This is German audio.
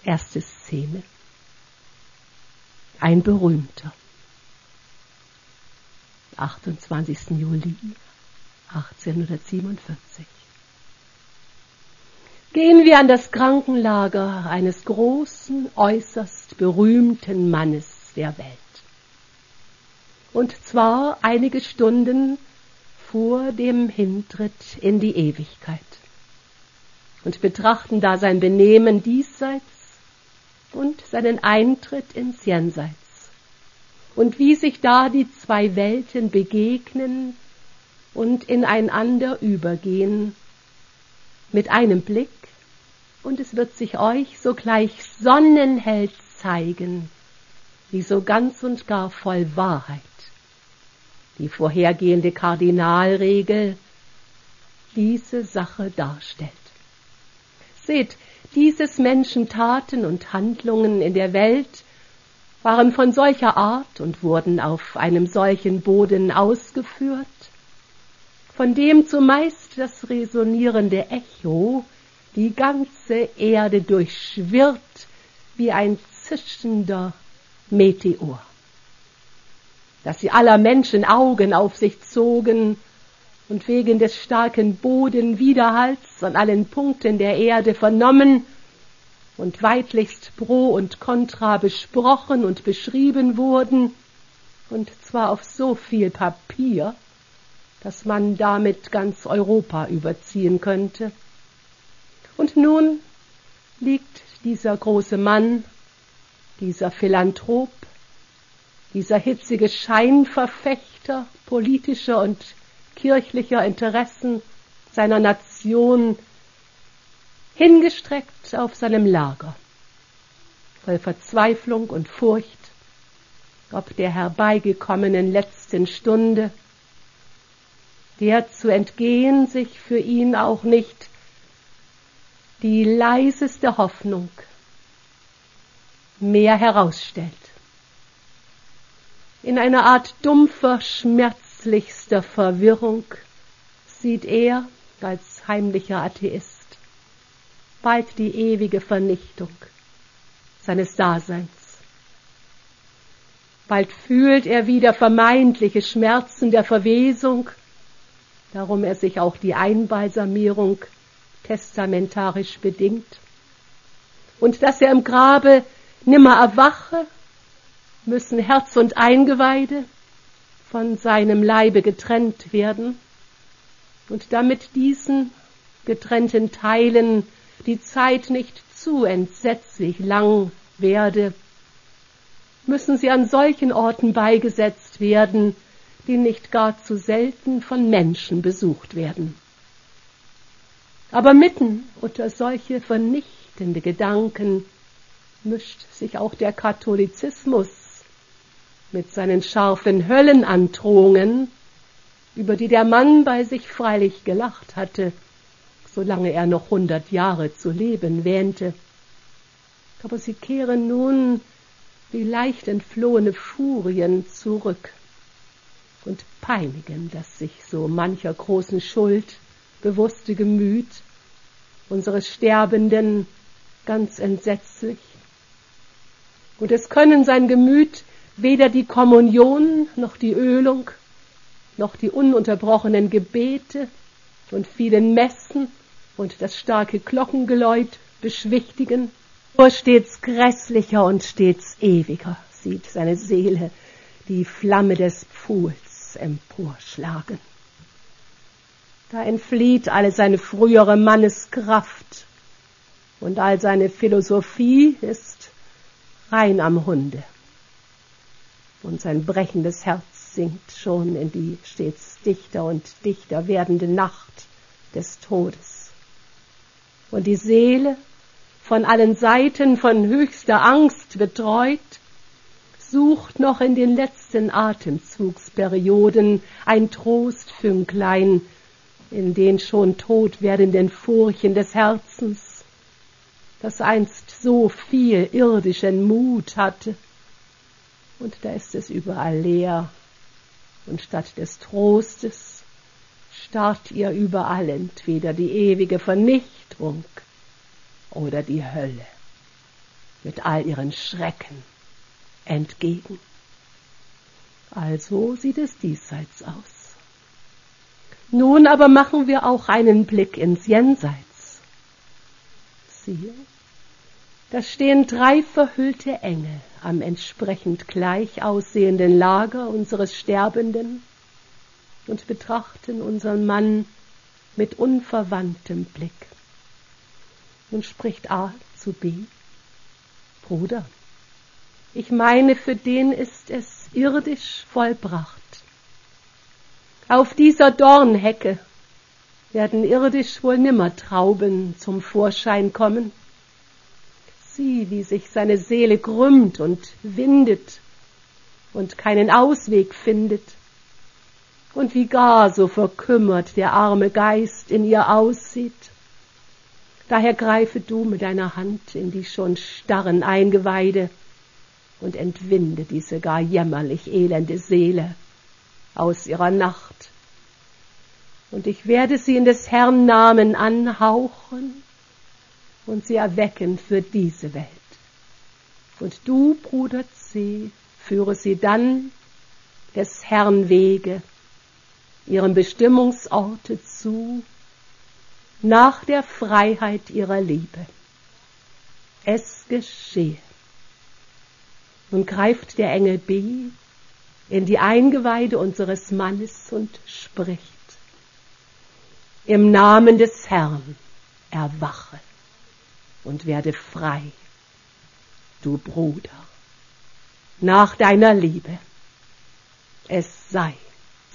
Erste Szene. Ein Berühmter. 28. Juli 1847. Gehen wir an das Krankenlager eines großen, äußerst berühmten Mannes der Welt. Und zwar einige Stunden vor dem Hintritt in die Ewigkeit. Und betrachten da sein Benehmen diesseits und seinen Eintritt ins Jenseits. Und wie sich da die zwei Welten begegnen und ineinander übergehen, mit einem Blick, und es wird sich euch sogleich sonnenhell zeigen, wie so ganz und gar voll Wahrheit die vorhergehende Kardinalregel diese Sache darstellt. Seht, dieses Menschen Taten und Handlungen in der Welt waren von solcher Art und wurden auf einem solchen Boden ausgeführt, von dem zumeist das resonierende Echo die ganze Erde durchschwirrt wie ein zischender Meteor, dass sie aller Menschen Augen auf sich zogen und wegen des starken Bodenwiderhalls an allen Punkten der Erde vernommen und weitlichst pro und contra besprochen und beschrieben wurden, und zwar auf so viel Papier, dass man damit ganz Europa überziehen könnte. Und nun liegt dieser große Mann, dieser Philanthrop, dieser hitzige Scheinverfechter politischer und kirchlicher Interessen seiner Nation hingestreckt auf seinem Lager, voll Verzweiflung und Furcht, ob der herbeigekommenen letzten Stunde, der zu entgehen sich für ihn auch nicht die leiseste Hoffnung mehr herausstellt. In einer Art dumpfer, schmerzlichster Verwirrung sieht er als heimlicher Atheist bald die ewige Vernichtung seines Daseins. Bald fühlt er wieder vermeintliche Schmerzen der Verwesung, darum er sich auch die Einbalsamierung testamentarisch bedingt, und dass er im Grabe nimmer erwache, müssen Herz und Eingeweide von seinem Leibe getrennt werden, und damit diesen getrennten Teilen die Zeit nicht zu entsetzlich lang werde, müssen sie an solchen Orten beigesetzt werden, die nicht gar zu selten von Menschen besucht werden. Aber mitten unter solche vernichtende Gedanken mischt sich auch der Katholizismus mit seinen scharfen Höllenandrohungen, über die der Mann bei sich freilich gelacht hatte, solange er noch 100 Jahre zu leben wähnte. Aber sie kehren nun wie leicht entflohene Furien zurück und peinigen das sich so mancher großen Schuld bewusste Gemüt unseres Sterbenden ganz entsetzlich. Und es können sein Gemüt weder die Kommunion, noch die Ölung, noch die ununterbrochenen Gebete und vielen Messen und das starke Glockengeläut beschwichtigen. Nur stets grässlicher und stets ewiger sieht seine Seele die Flamme des Pfuhls emporschlagen. Da entflieht alle seine frühere Manneskraft und all seine Philosophie ist rein am Hunde. Und sein brechendes Herz sinkt schon in die stets dichter und dichter werdende Nacht des Todes. Und die Seele, von allen Seiten von höchster Angst betreut, sucht noch in den letzten Atemzugsperioden ein Trostfünklein in den schon tot werdenden Furchen des Herzens, das einst so viel irdischen Mut hatte. Und da ist es überall leer, und statt des Trostes starrt ihr überall entweder die ewige Vernichtung oder die Hölle. mit all ihren Schrecken entgegen. Also sieht es diesseits aus. Nun aber machen wir auch einen Blick ins Jenseits. Siehe, da stehen 3 verhüllte Engel am entsprechend gleich aussehenden Lager unseres Sterbenden und betrachten unseren Mann mit unverwandtem Blick. Nun spricht A zu B: Bruder, ich meine, für den ist es irdisch vollbracht. Auf dieser Dornhecke werden irdisch wohl nimmer Trauben zum Vorschein kommen. Sieh, wie sich seine Seele krümmt und windet und keinen Ausweg findet, und wie gar so verkümmert der arme Geist in ihr aussieht. Daher greife du mit deiner Hand in die schon starren Eingeweide und entwinde diese gar jämmerlich elende Seele aus ihrer Nacht. Und ich werde sie in des Herrn Namen anhauchen und sie erwecken für diese Welt. Und du, Bruder C., führe sie dann des Herrn Wege, ihrem Bestimmungsorte zu, nach der Freiheit ihrer Liebe. Es geschehe. Nun greift der Engel B in die Eingeweide unseres Mannes und spricht: Im Namen des Herrn erwache und werde frei, du Bruder, nach deiner Liebe. Es sei.